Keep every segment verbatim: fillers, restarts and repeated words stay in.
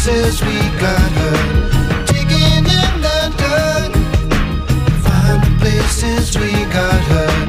places we got hurt, digging in the dirt. Find the places we got hurt.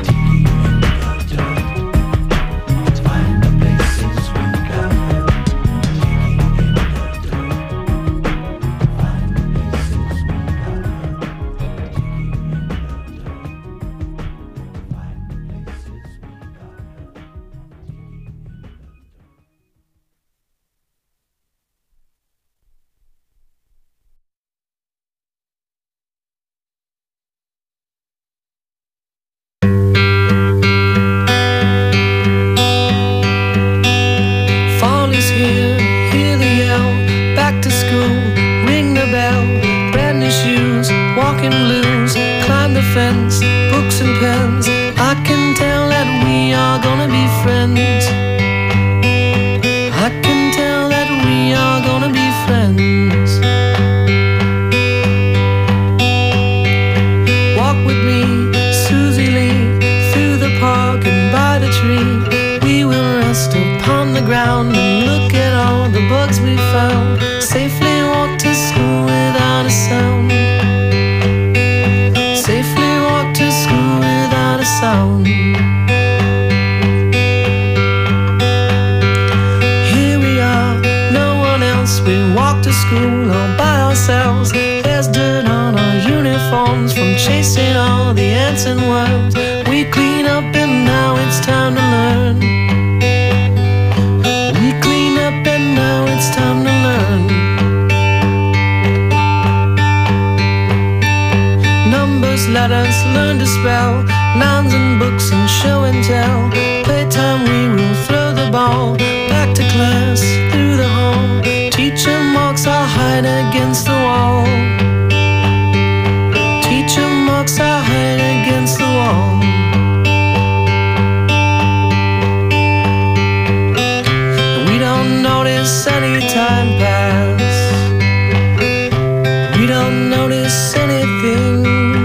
Fence, books and pens, I can tell that we are gonna be friends. I can tell that we are gonna be friends. Walk with me, Susie Lee, through the park and by the tree. We will rest upon the ground and look at all the bugs we found. Safely walk to school without a sound. Safely walk to school without a sound. Here we are, no one else. We walk to school all by ourselves. There's dirt on our uniforms from chasing all the ants and worms. We clean up and now it's time to learn. We clean up and now it's time to learn. Numbers, letters, learn to spell, nouns and books and show and tell. Playtime we will throw the ball back to class through the hall. Teacher marks our hide against the wall. Teacher marks our hide against the wall. We don't notice any time pass. We don't notice anything.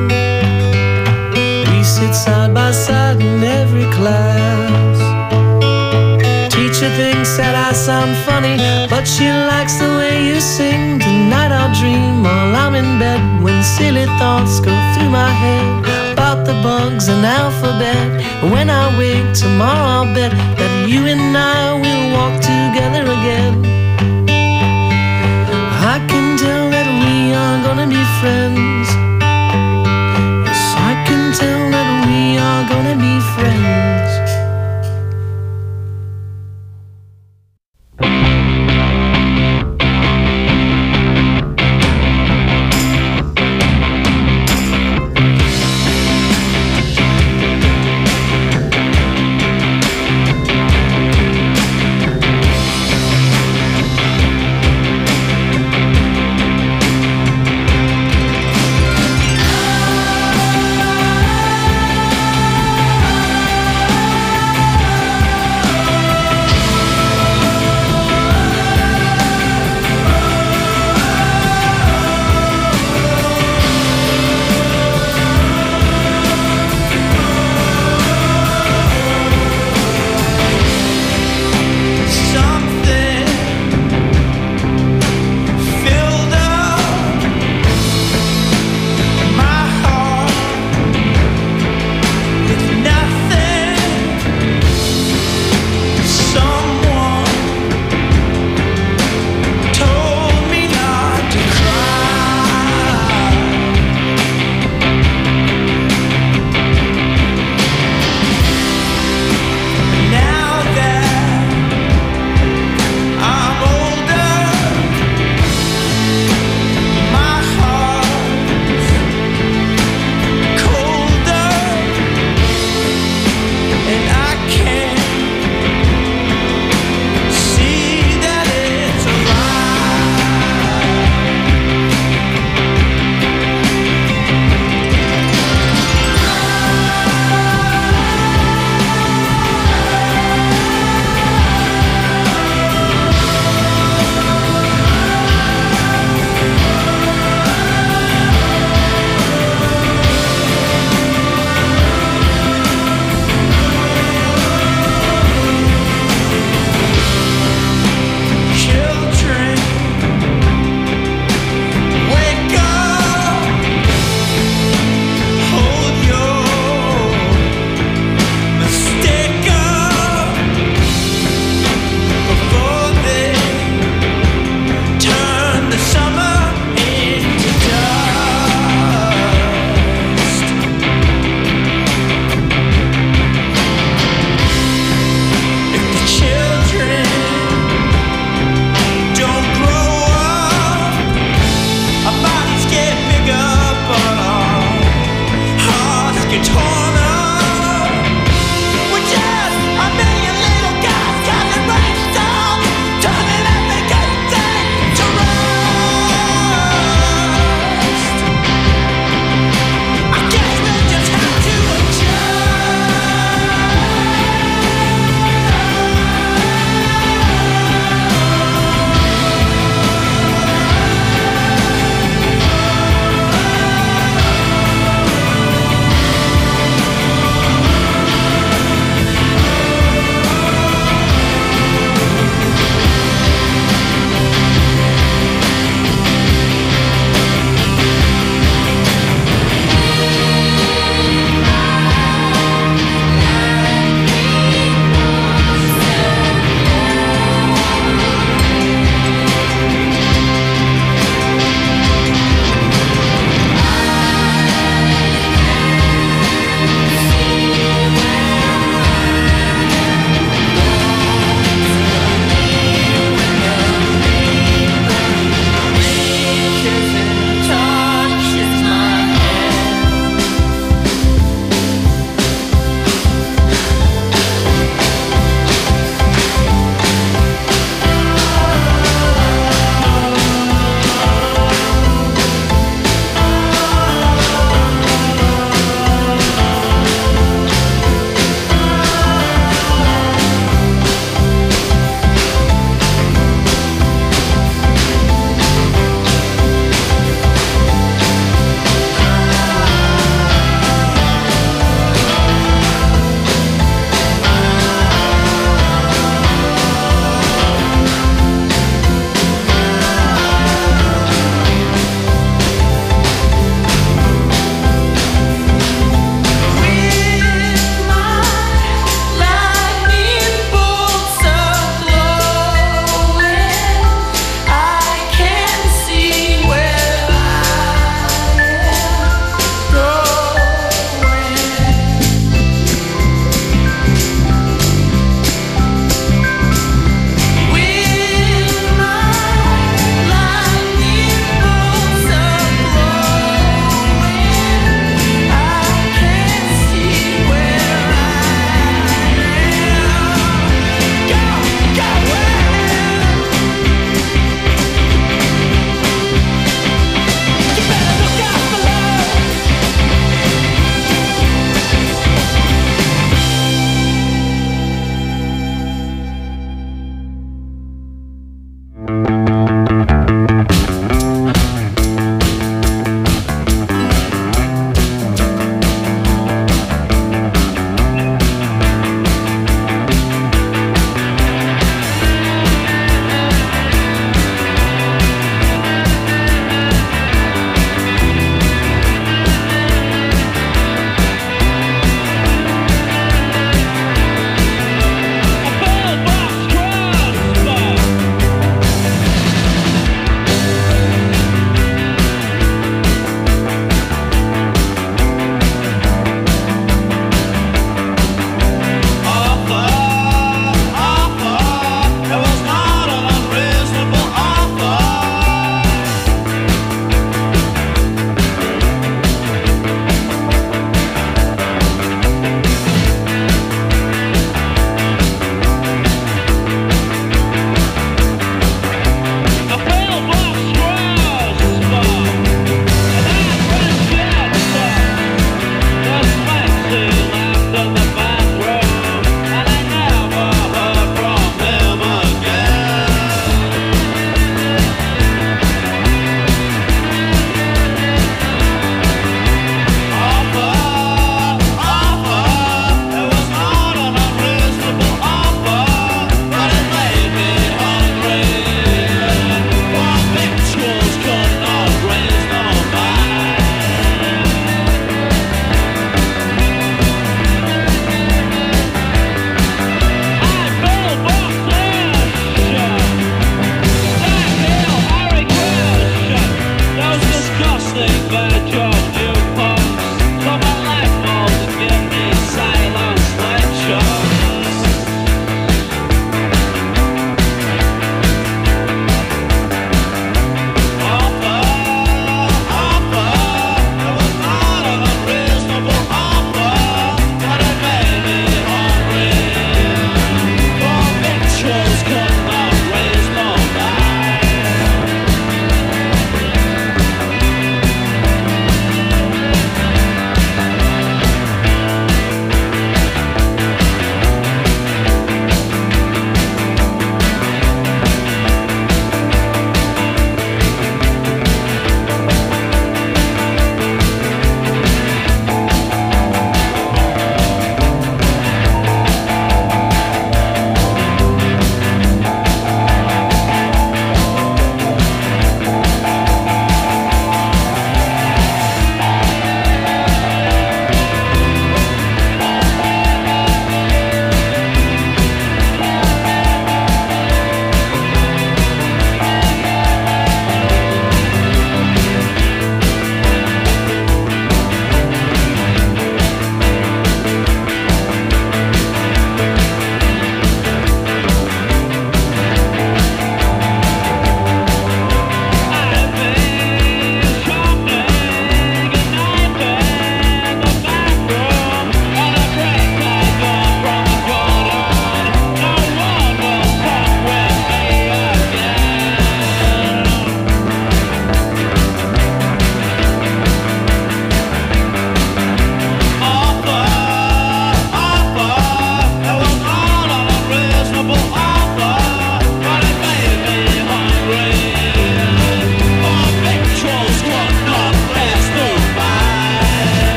Sit side by side in every class. Teacher thinks that I sound funny, but she likes the way you sing. Tonight I'll dream while I'm in bed, when silly thoughts go through my head about the bugs and alphabet. And when I wake tomorrow I'll bet that you and I will walk together again. I can tell that we are gonna be friends. Tell that we are gonna be friends.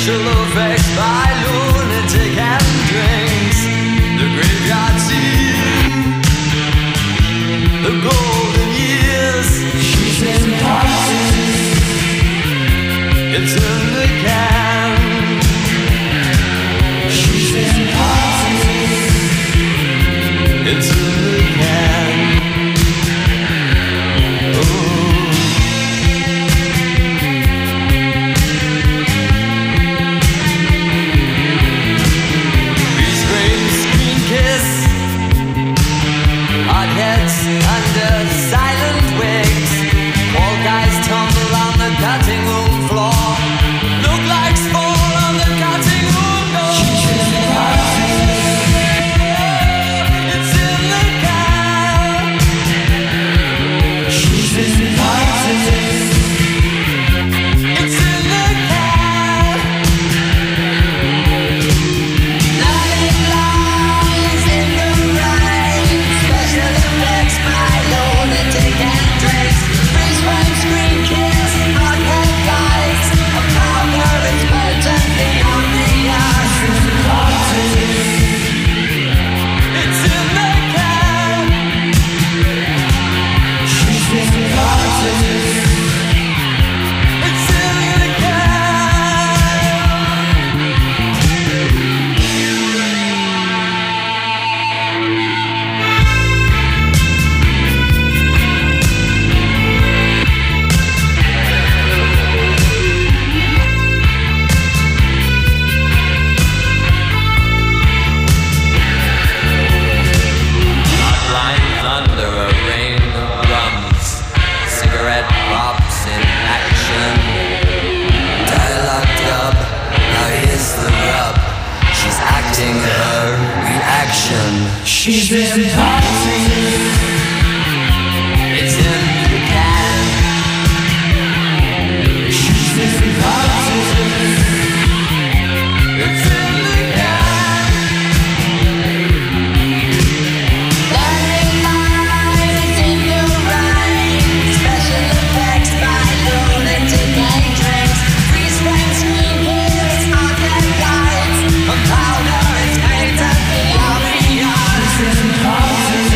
special effects by lunatic and drinks. The graveyard scene, the golden years. She's in parties. It's in the can. She's in parties. It's in the can. Under silent wigs, all guys tumble on the cutting room floor. Look like fall on the cutting room door. It's in the can. She's in parties. It's in the can. Nothing lies in the rain. Special effects by lunatic and drinks. Freeze frame, screen kiss, hot-head guys. A powder is potent beyond the eyes. It's in the can. She's in parties. It's in the Bloodlines under a rain of drums. Cigarette pops in action. Dialogue dub, now here's the rub. She's acting her reaction. She's in parties. It's in the can. She's in parties. It's in the can. Lighting lights in the rain. Special effects by lunatic and drinks. Freeze frame, screen kiss, hot-head guys. A powder is painted beyond the eyes.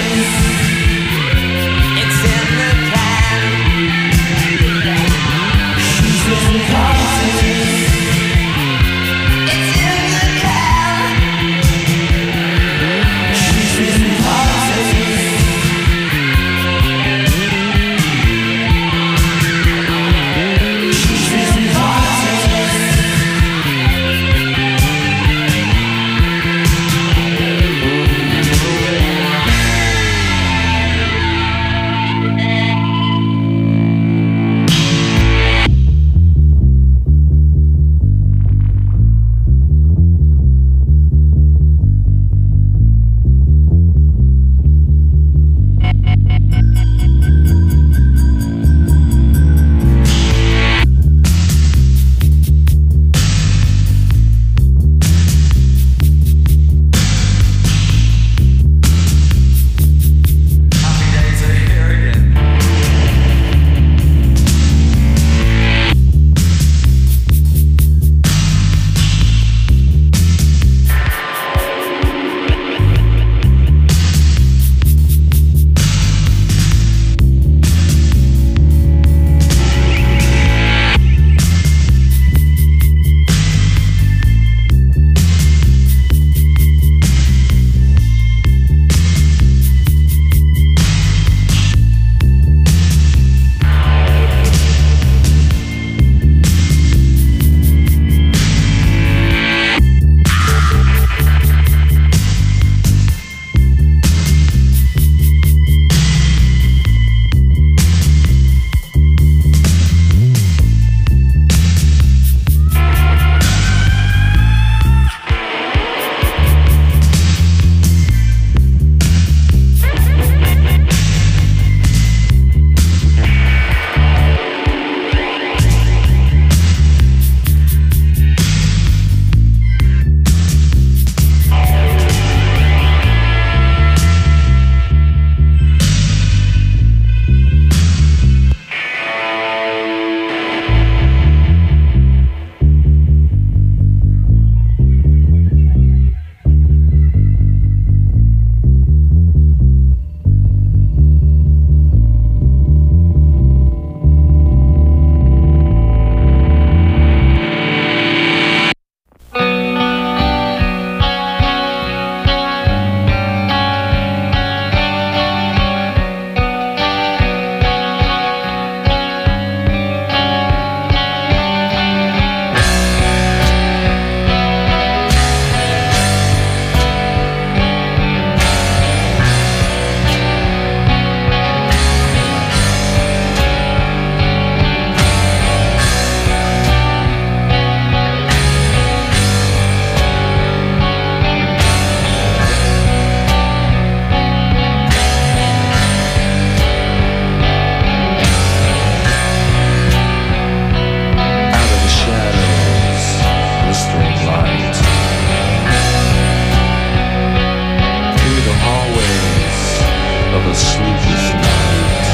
a sleepless night.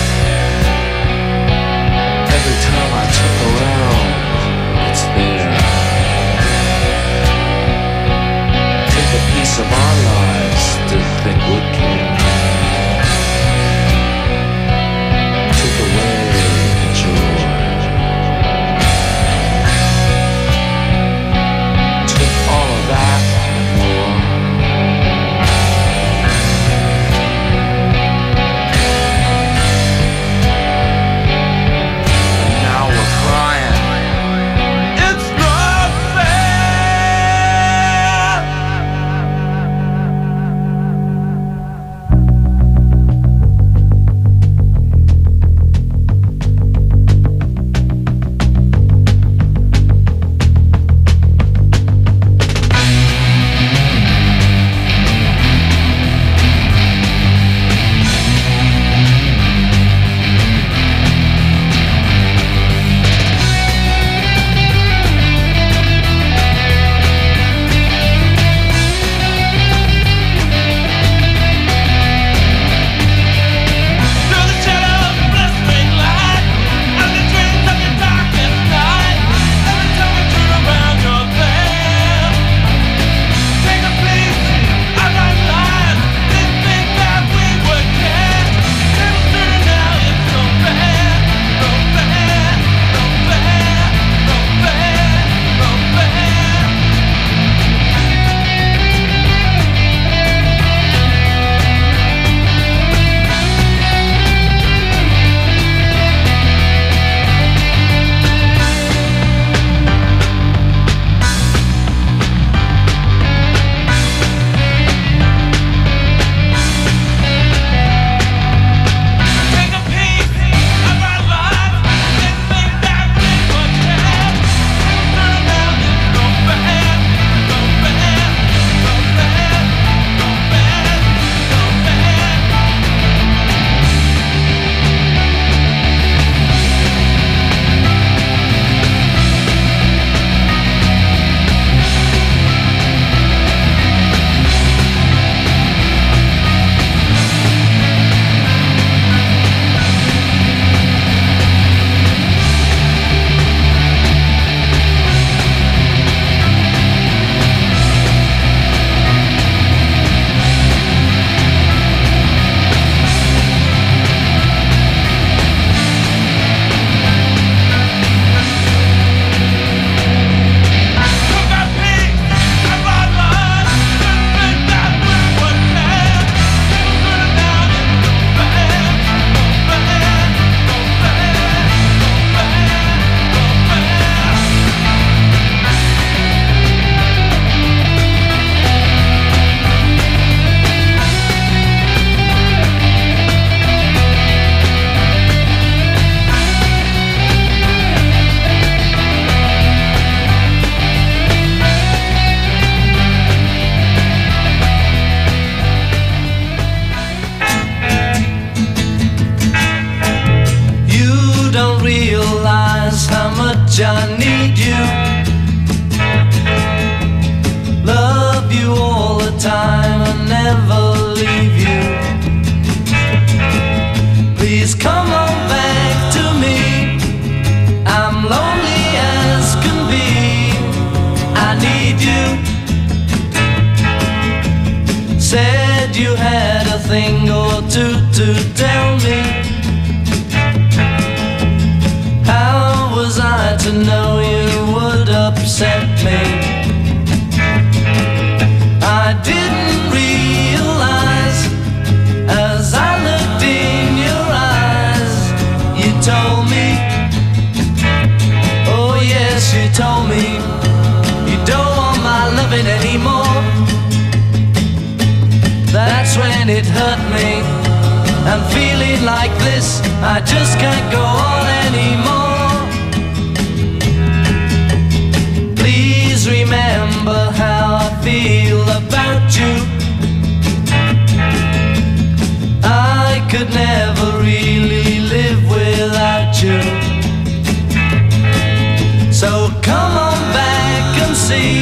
Every time I turn around, it's there. Take a piece of our lives to think would care. Take away the joy. Take all of that and more. And now we're crying. It's not fair. Through the shadow of the blistering light, and the dreams of your darkest night. Every time I turn around, you're there. Take a piece of our lives. Didn't think that we would care. Never turn now, it's so bad, so bad, so bad, so bad, so bad. Take a piece of our lives. Didn't think that we would care. Never turn now, it's so bad, so bad, so bad, so bad, so bad. Took a piece of our lives. Didn't think that we would care. Never turn now, it's so bad, so bad, so bad, so bad, so bad. You don't realize how much I need you. Love you all the time and never leave you. Please come on back to me. I'm lonely as can be. I need you. Said you had a thing or two to tell me. How was I to know you would upset me? I didn't realize as I looked in your eyes. You told me, oh yes, you told me you don't want my loving anymore. That's when it hurt me. I'm feeling like this, I just can't go on anymore. Please remember how I feel about you. I could never really live without you. So come on back and see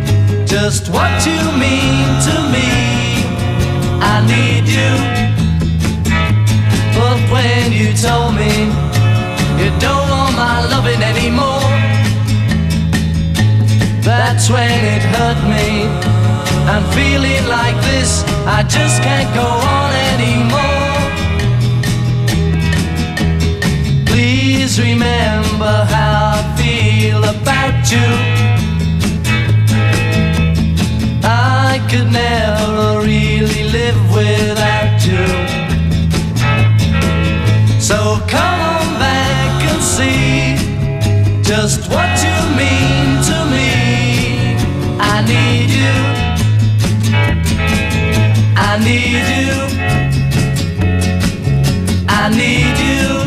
just what you mean to me. I need you. when you told me you don't want my loving anymore. That's when it hurt me. I'm feeling like this, I just can't go on anymore. Please remember how I feel about you. I could never really live without you. So come on back and see just what you mean to me. I need you, I need you, I need you.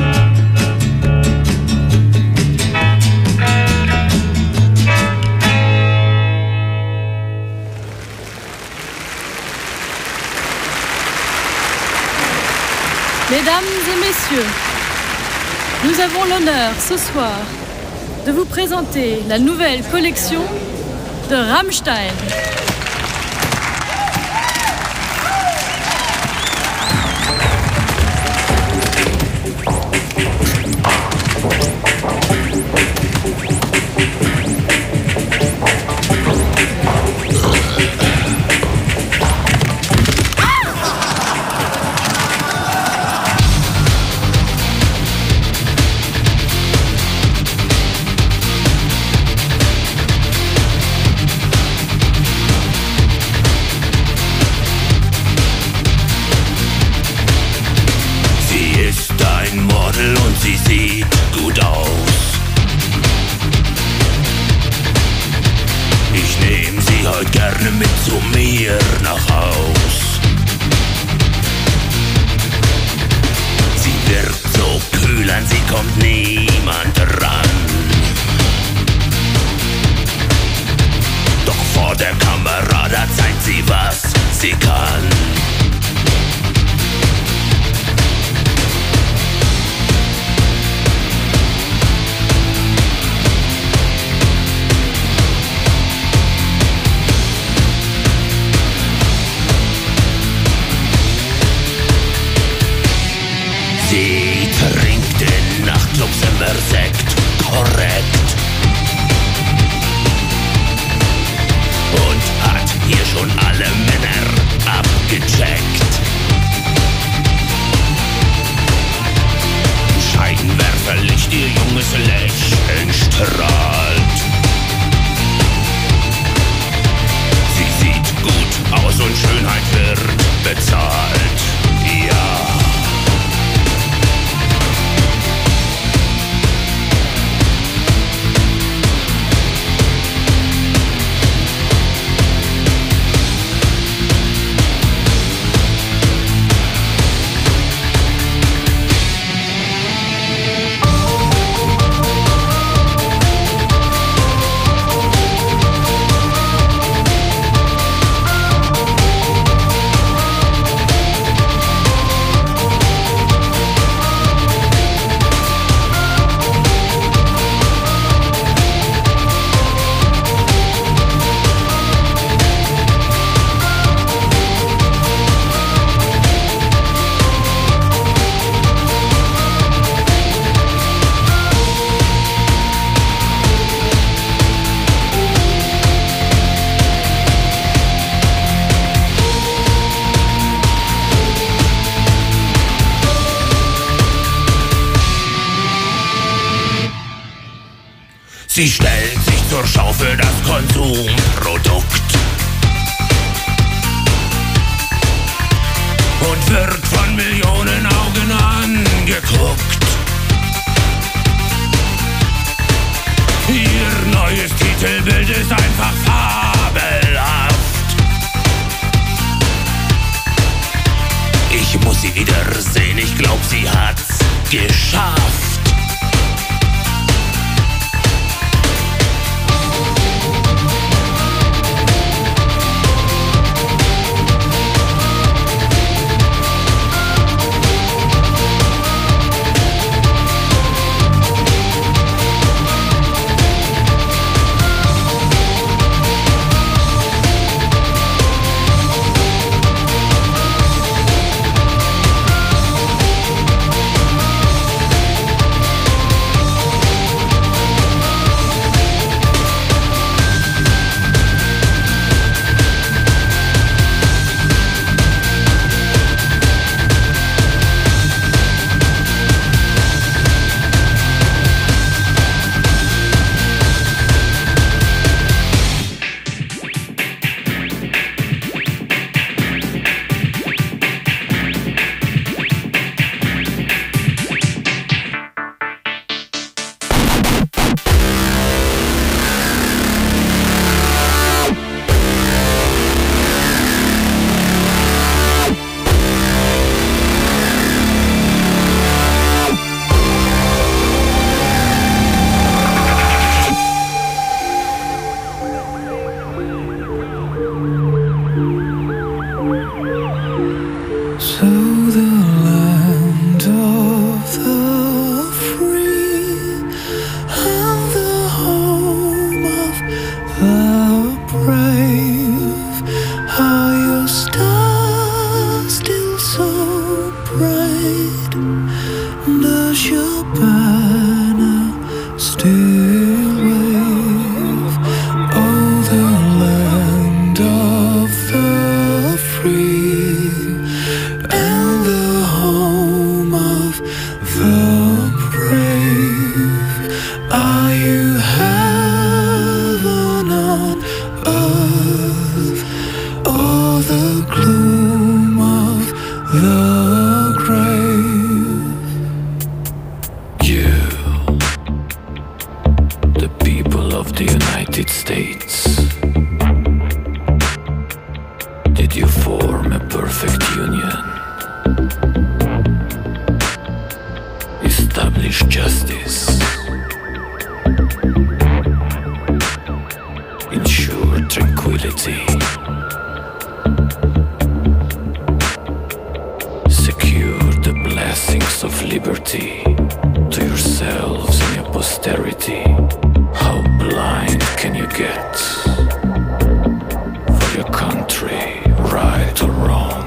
Mesdames et messieurs, nous avons l'honneur ce soir de vous présenter la nouvelle collection de Rammstein. Sie sieht gut aus. Ich nehm sie heute gerne mit zu mir nach Haus. Sie wirkt so kühl, an sie kommt niemand ran. Doch vor der Kamera, da zeigt sie, was sie kann. Sie trinkt in Nachtclubs immer Sekt, korrekt. Und hat hier schon alle Männer abgecheckt. Scheinwerferlicht, ihr junges Lächeln strahlt. Sie sieht gut aus und Schönheit wird bezahlt. Ja. Sie stellt sich zur Schau für das Konsumprodukt und wird von Millionen Augen angeguckt. Ihr neues Titelbild ist einfach fabelhaft. Ich muss sie wiedersehen, ich glaub, sie hat's geschafft. on earth. Oh, the gloom of the grave. You, the people of the United States, did you form a perfect union? Establish justice, ensure tranquility, secure the blessings of liberty to yourselves and your posterity. How blind can you get for your country, right or wrong?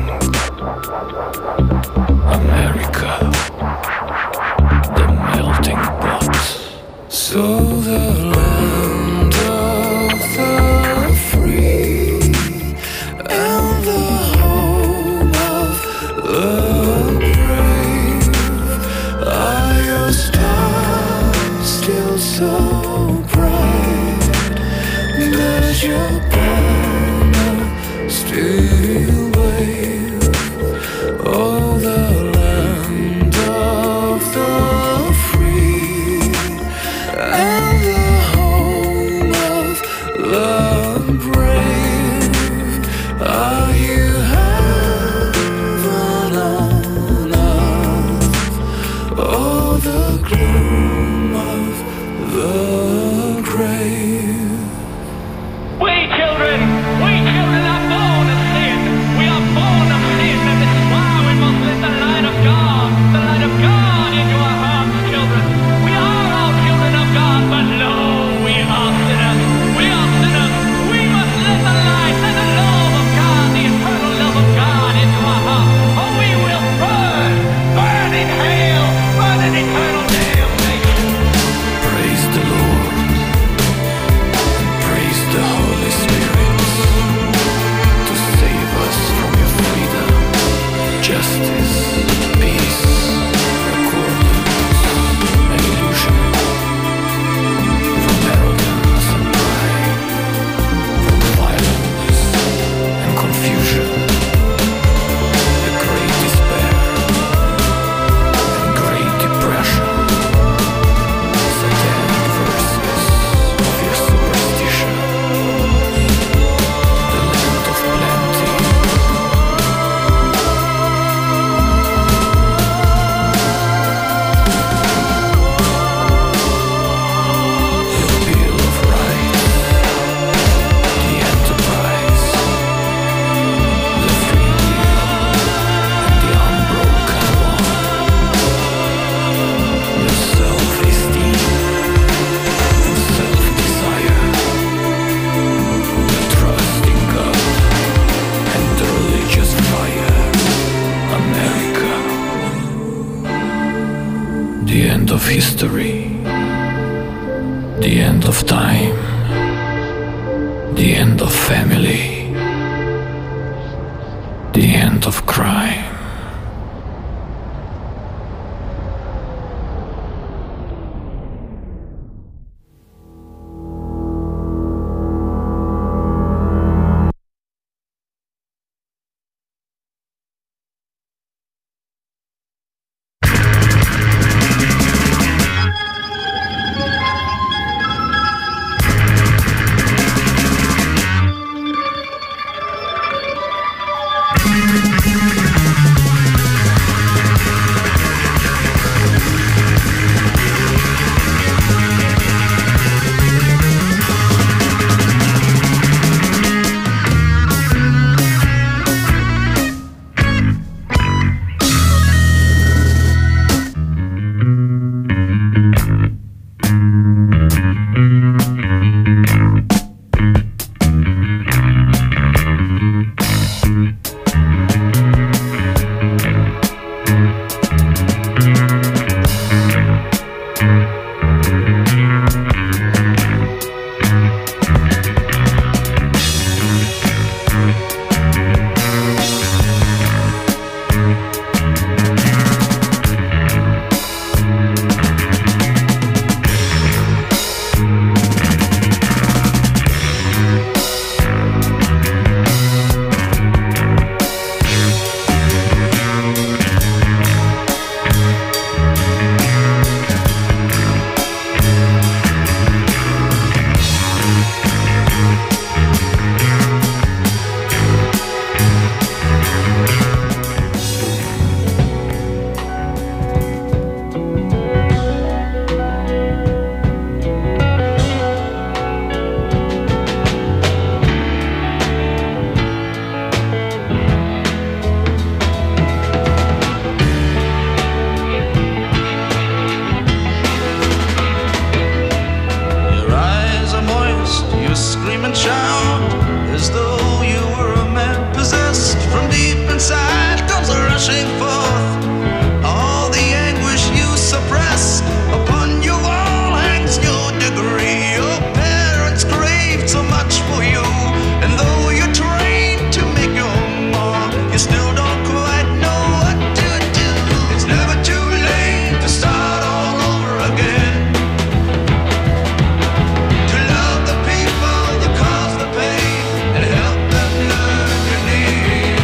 America, the melting pot. So the land of the free and the home of the brave. Are your stars still so bright? Does your banner still wave? Oh, the land of the free and the home of the brave. Are you heaven on earth? Oh, the gloom of the grave. We children, we children are born of sin. We are born of sin, and this is why we must let the light of God, the light of God into our hearts, children. We are all children of God, but lo, we are sinners. We are sinners. We must let the light and the love of God, the eternal love of God, into our hearts, or we will burn, burn in hell, burn in eternal damnation. Praise the Lord, praise the Holy Spirit to save us from your freedom, justice, peace, accordance, and illusion, from arrogance and pride, from violence and confusion, the great despair and great depression, satanic verses of your superstition, the land of plenty, the Bill of Rights, the enterprise, the free will, and the unbroken one, the self-esteem and self-desire, the trust in God and the religious fire. America, the end of history, the end of time, the end of family, the end of crime. scream and shout as though you were a man possessed. From deep inside comes a rushing forth all the anguish you suppressed. Upon your wall hangs your degree. Your parents craved so much for you, and though you're trained to make your mark, you still don't quite know what to do. It's never too late to start all over again. To love the people that cause the pain and help them learn your name.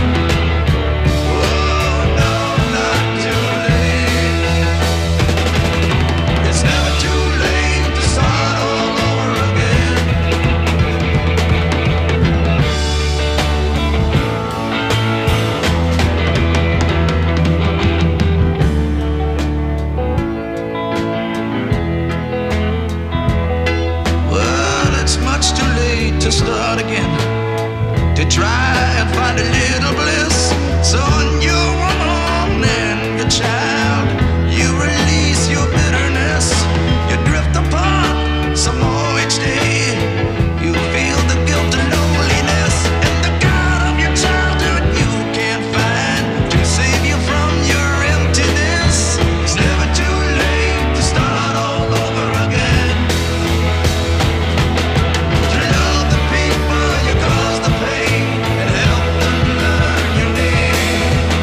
Oh no, not too late. It's never too late to start all over again. Well, it's much too late to start again, to try and find a little bliss. So on your own and your child, you release your bitterness. You drift apart some more each day. You feel the guilt and loneliness, and the God of your childhood you can't find to save you from your emptiness. It's never too late to start all over again. To love the people you cause the pain and help them learn your name.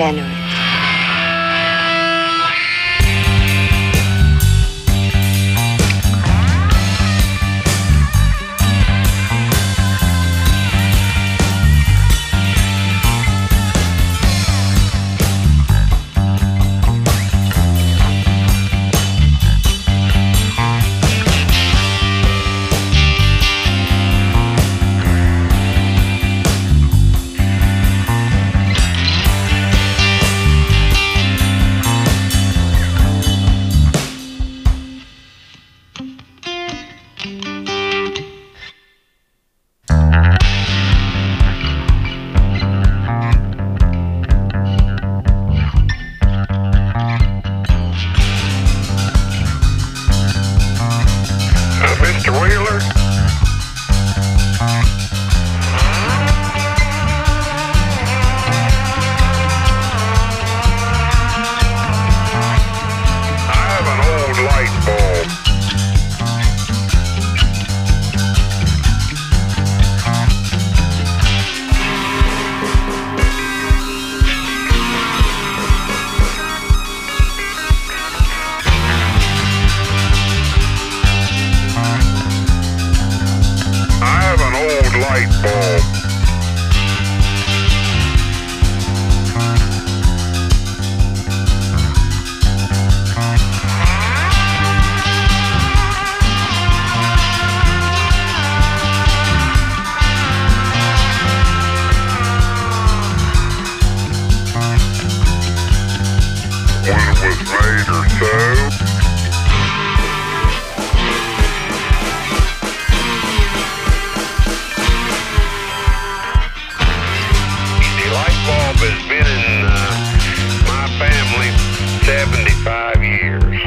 generous. Mister Wheeler? I have an old light bulb. I have an old light bulb. When it was made or so. The light bulb has been in uh, my family seventy-five years.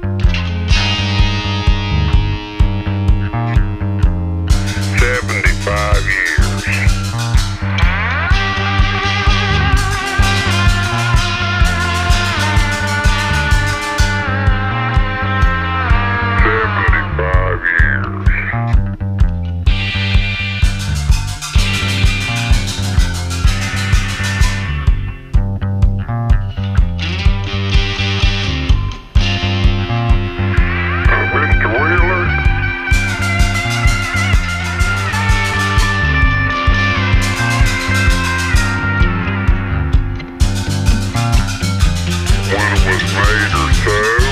seventy-five years. seventy-five years. Uh, Mister Wheeler? When it was made or so.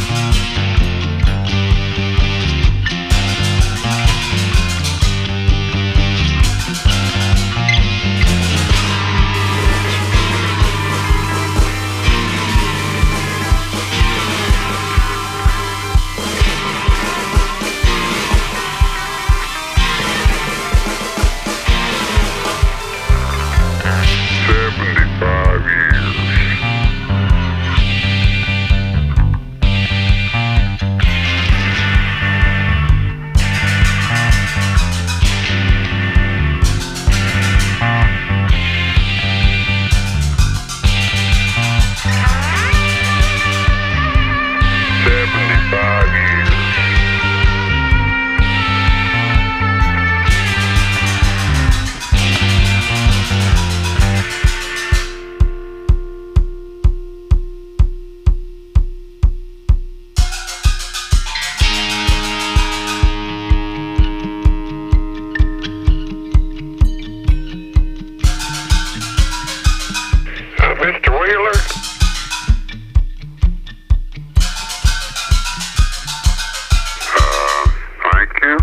seventy-five years. seventy-five years. Uh, Mister Wheeler? Uh, thank you.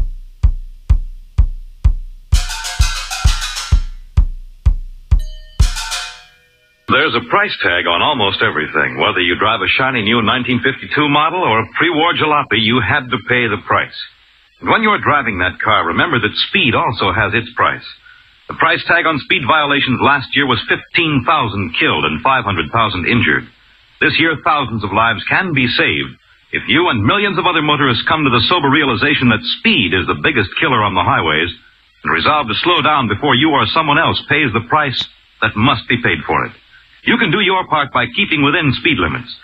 There's a price tag on almost everything. Whether you drive a shiny new nineteen fifty-two model or a pre-war jalopy, you had to pay the price. And when you're driving that car, remember that speed also has its price. The price tag on speed violations last year was fifteen thousand killed and five hundred thousand injured. This year, thousands of lives can be saved if you and millions of other motorists come to the sober realization that speed is the biggest killer on the highways and resolve to slow down before you or someone else pays the price that must be paid for it. You can do your part by keeping within speed limits.